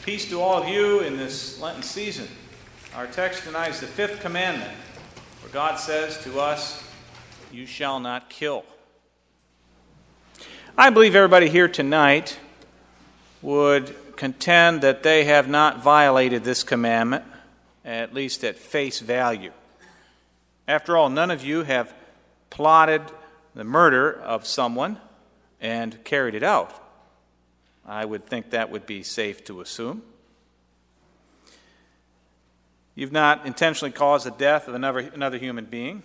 Peace to all of you in this Lenten season. Our text tonight is the fifth commandment, where God says to us, "You shall not kill." I believe everybody here tonight would contend that they have not violated this commandment, at least at face value. After all, none of you have plotted the murder of someone and carried it out. I would think that would be safe to assume. You've not intentionally caused the death of another human being.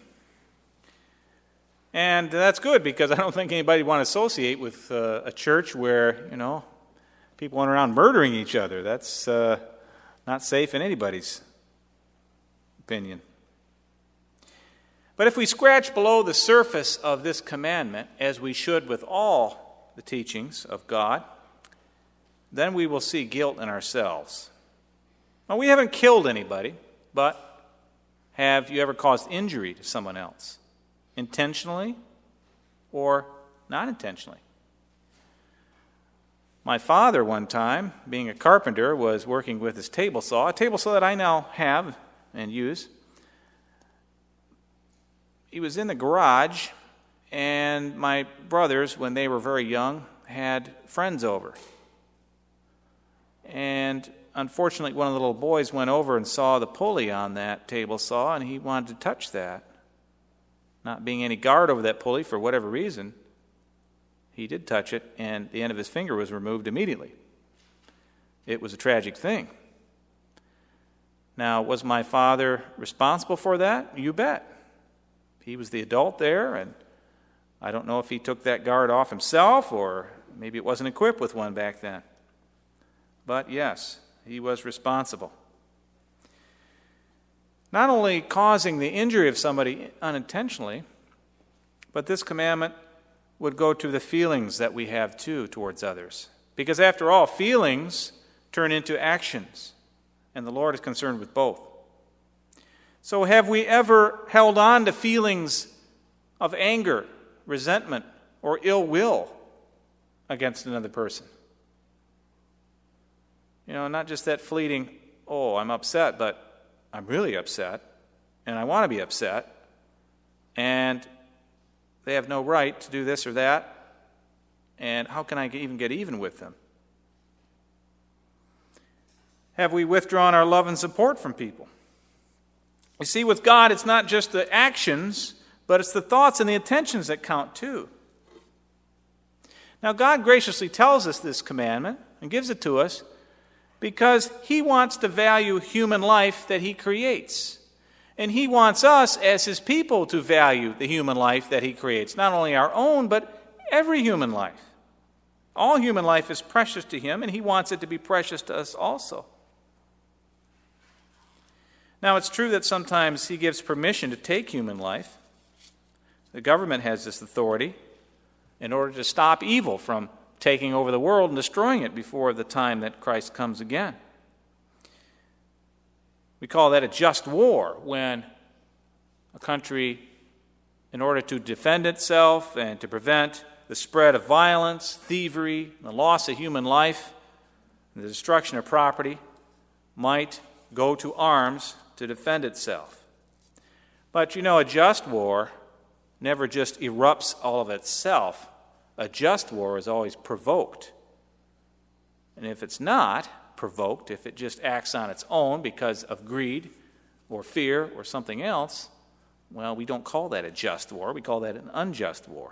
And that's good, because I don't think anybody would want to associate with a church where, people went around murdering each other. That's not safe in anybody's opinion. But if we scratch below the surface of this commandment, as we should with all the teachings of God, then we will see guilt in ourselves. Now, we haven't killed anybody, but have you ever caused injury to someone else? Intentionally or not intentionally? My father, one time, being a carpenter, was working with his table saw, a table saw that I now have and use. He was in the garage, and my brothers, when they were very young, had friends over. And unfortunately, one of the little boys went over and saw the pulley on that table saw, and he wanted to touch that. Not being any guard over that pulley for whatever reason, he did touch it, and the end of his finger was removed immediately. It was a tragic thing. Now, was my father responsible for that? You bet. He was the adult there, and I don't know if he took that guard off himself, or maybe it wasn't equipped with one back then. But yes, he was responsible. Not only causing the injury of somebody unintentionally, but this commandment would go to the feelings that we have too towards others. Because after all, feelings turn into actions, and the Lord is concerned with both. So have we ever held on to feelings of anger, resentment, or ill will against another person? Not just that fleeting, I'm upset, but I'm really upset, and I want to be upset, and they have no right to do this or that, and how can I even get even with them? Have we withdrawn our love and support from people? You see, with God, it's not just the actions, but it's the thoughts and the intentions that count too. Now, God graciously tells us this commandment and gives it to us because He wants to value human life that He creates. And He wants us, as His people, to value the human life that He creates. Not only our own, but every human life. All human life is precious to Him, and He wants it to be precious to us also. Now, it's true that sometimes He gives permission to take human life. The government has this authority in order to stop evil from taking over the world and destroying it before the time that Christ comes again. We call that a just war, when a country, in order to defend itself and to prevent the spread of violence, thievery, the loss of human life, and the destruction of property, might go to arms to defend itself. But a just war never just erupts all of itself. A just war is always provoked. And if it's not provoked, if it just acts on its own because of greed or fear or something else, well, we don't call that a just war. We call that an unjust war.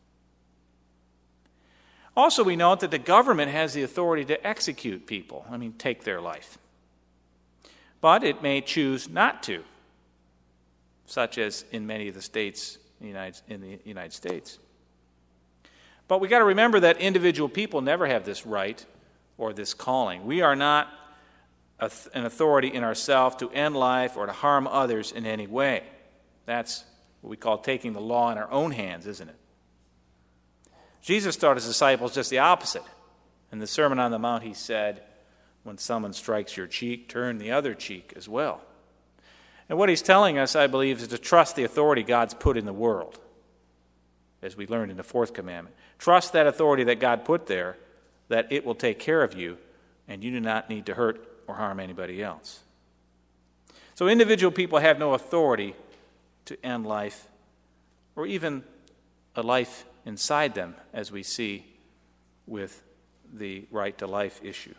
Also, we note that the government has the authority to execute people, take their life. But it may choose not to, such as in many of the states in the United States. But we got to remember that individual people never have this right or this calling. We are not an authority in ourselves to end life or to harm others in any way. That's what we call taking the law in our own hands, isn't it? Jesus taught His disciples just the opposite. In the Sermon on the Mount, He said, when someone strikes your cheek, turn the other cheek as well. And what He's telling us, I believe, is to trust the authority God's put in the world, as we learned in the fourth commandment. Trust that authority that God put there, that it will take care of you and you do not need to hurt or harm anybody else. So individual people have no authority to end life or even a life inside them, as we see with the right to life issue.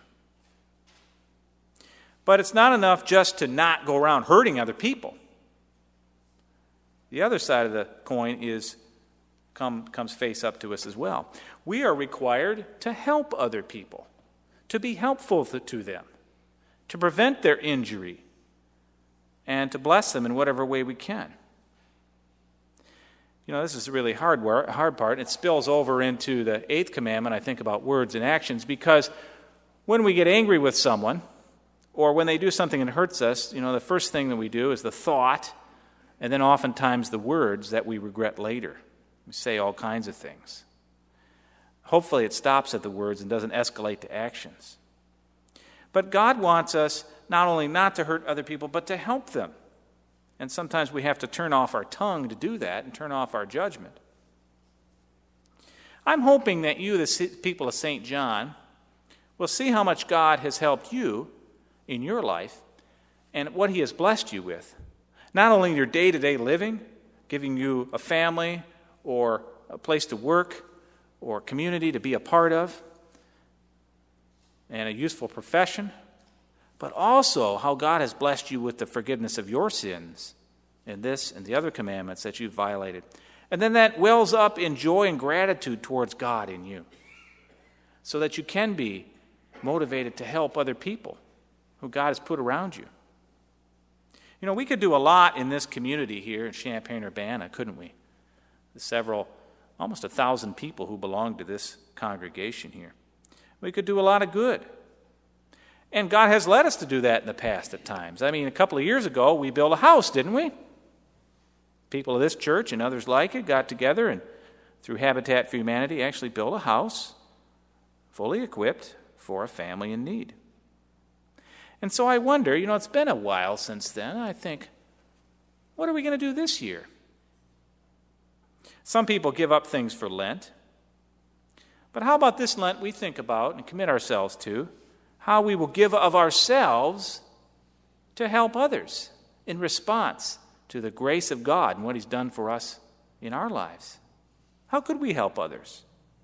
But it's not enough just to not go around hurting other people. The other side of the coin comes face up to us as well. We are required to help other people, to be helpful to them, to prevent their injury, and to bless them in whatever way we can. This is a really hard part. It spills over into the 8th commandment, I think, about words and actions, because when we get angry with someone, or when they do something that hurts us, the first thing that we do is the thought, and then oftentimes the words that we regret later. We say all kinds of things. Hopefully it stops at the words and doesn't escalate to actions. But God wants us not only not to hurt other people, but to help them. And sometimes we have to turn off our tongue to do that and turn off our judgment. I'm hoping that you, the people of St. John, will see how much God has helped you in your life and what He has blessed you with. Not only in your day-to-day living, giving you a family or a place to work or community to be a part of, and a useful profession, but also how God has blessed you with the forgiveness of your sins in this and the other commandments that you've violated. And then that wells up in joy and gratitude towards God in you, so that you can be motivated to help other people who God has put around you. We could do a lot in this community here in Champaign-Urbana, couldn't we? Almost 1,000 people who belong to this congregation here. We could do a lot of good. And God has led us to do that in the past at times. A couple of years ago, we built a house, didn't we? People of this church and others like it got together and through Habitat for Humanity actually built a house fully equipped for a family in need. And so I wonder, it's been a while since then. I think, what are we going to do this year? Some people give up things for Lent. But how about this Lent we think about and commit ourselves to, how we will give of ourselves to help others in response to the grace of God and what He's done for us in our lives? How could we help others?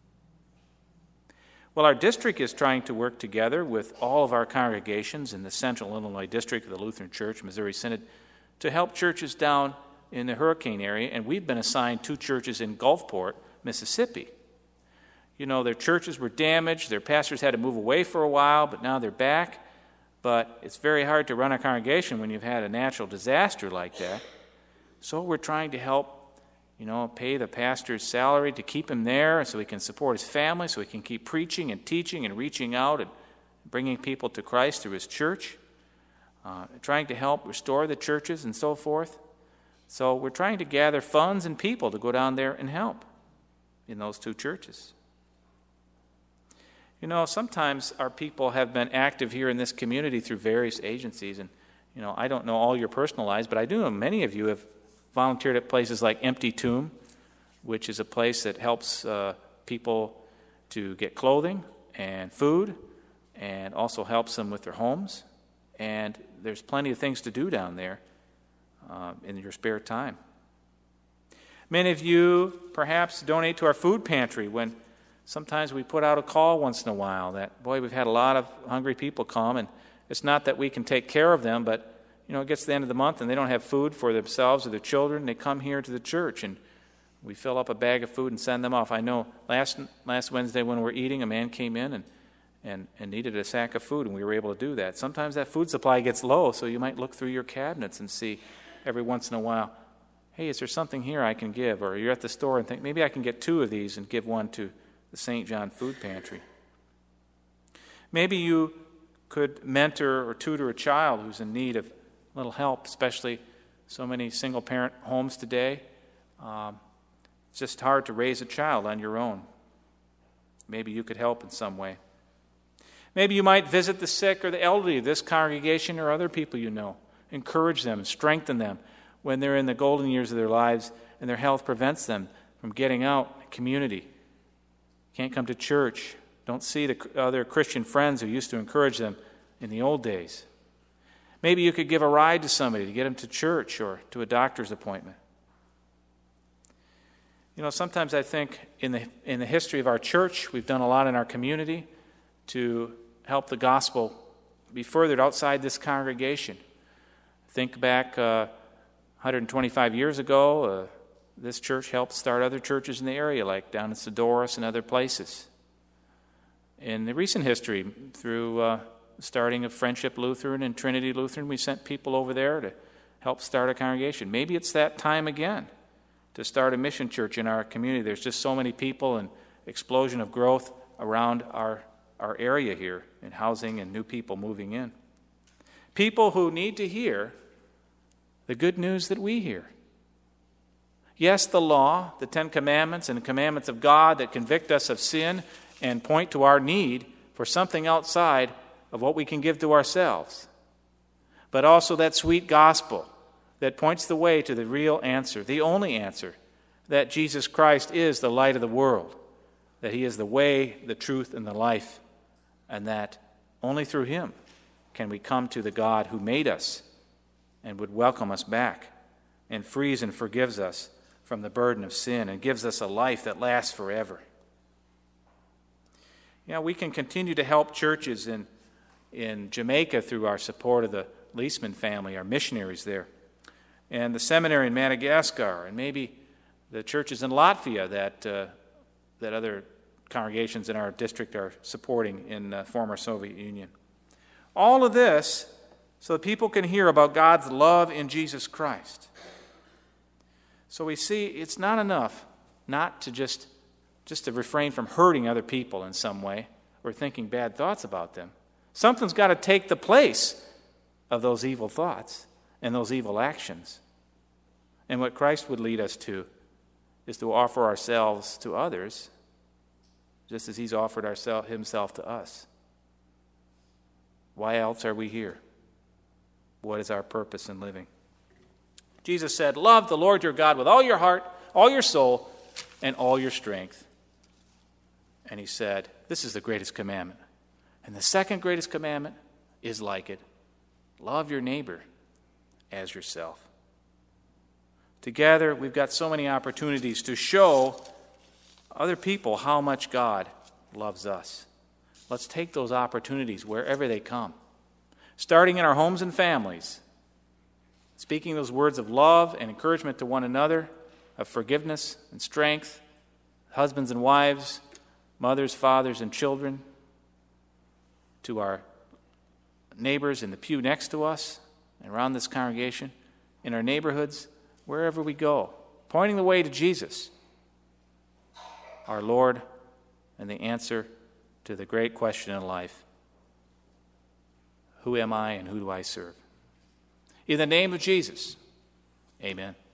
Well, our district is trying to work together with all of our congregations in the Central Illinois District of the Lutheran Church, Missouri Synod, to help churches down in the hurricane area, and we've been assigned 2 churches in Gulfport, Mississippi. Their churches were damaged, their pastors had to move away for a while, but now they're back. But it's very hard to run a congregation when you've had a natural disaster like that. So we're trying to help pay the pastor's salary to keep him there so he can support his family, so he can keep preaching and teaching and reaching out and bringing people to Christ through his church, trying to help restore the churches and so forth. So we're trying to gather funds and people to go down there and help in those 2 churches. Sometimes our people have been active here in this community through various agencies, and I don't know all your personal lives, but I do know many of you have volunteered at places like Empty Tomb, which is a place that helps people to get clothing and food and also helps them with their homes. And there's plenty of things to do down there in your spare time. Many of you perhaps donate to our food pantry when sometimes we put out a call once in a while that, we've had a lot of hungry people come, and it's not that we can take care of them, but it gets to the end of the month and they don't have food for themselves or their children. They come here to the church and we fill up a bag of food and send them off. I know last Wednesday when we were eating, a man came in and needed a sack of food, and we were able to do that. Sometimes that food supply gets low, so you might look through your cabinets and see every once in a while, hey, is there something here I can give? Or you're at the store and think, maybe I can get 2 of these and give one to the St. John Food Pantry. Maybe you could mentor or tutor a child who's in need of a little help, especially so many single-parent homes today. It's just hard to raise a child on your own. Maybe you could help in some way. Maybe you might visit the sick or the elderly of this congregation or other people you know. Encourage them and strengthen them when they're in the golden years of their lives and their health prevents them from getting out in community. Can't come to church, don't see the other Christian friends who used to encourage them in the old days. Maybe you could give a ride to somebody to get them to church or to a doctor's appointment. You know, sometimes I think in the history of our church, we've done a lot in our community to help the gospel be furthered outside this congregation. Think back 125 years ago, this church helped start other churches in the area, like down in Sedoris and other places. In the recent history, through the starting of Friendship Lutheran and Trinity Lutheran, we sent people over there to help start a congregation. Maybe it's that time again to start a mission church in our community. There's just so many people and explosion of growth around our area here in housing and new people moving in. People who need to hear the good news that we hear. Yes, the law, the 10 Commandments and the commandments of God that convict us of sin and point to our need for something outside of what we can give to ourselves. But also that sweet gospel that points the way to the real answer, the only answer, that Jesus Christ is the light of the world, that He is the way, the truth, and the life, and that only through Him can we come to the God who made us and would welcome us back and frees and forgives us from the burden of sin and gives us a life that lasts forever. You know, we can continue to help churches in Jamaica through our support of the Leisman family, our missionaries there, and the seminary in Madagascar, and maybe the churches in Latvia that other congregations in our district are supporting in the former Soviet Union. All of this so that people can hear about God's love in Jesus Christ. So we see it's not enough not to just to refrain from hurting other people in some way or thinking bad thoughts about them. Something's got to take the place of those evil thoughts and those evil actions. And what Christ would lead us to is to offer ourselves to others just as He's offered Himself to us. Why else are we here? What is our purpose in living? Jesus said, "Love the Lord your God with all your heart, all your soul, and all your strength." And He said, this is the greatest commandment. And the second greatest commandment is like it. Love your neighbor as yourself. Together, we've got so many opportunities to show other people how much God loves us. Let's take those opportunities wherever they come. Starting in our homes and families. Speaking those words of love and encouragement to one another, of forgiveness and strength, husbands and wives, mothers, fathers, and children, to our neighbors in the pew next to us and around this congregation, in our neighborhoods, wherever we go, pointing the way to Jesus, our Lord, and the answer to the great question in life: who am I and who do I serve? In the name of Jesus, amen.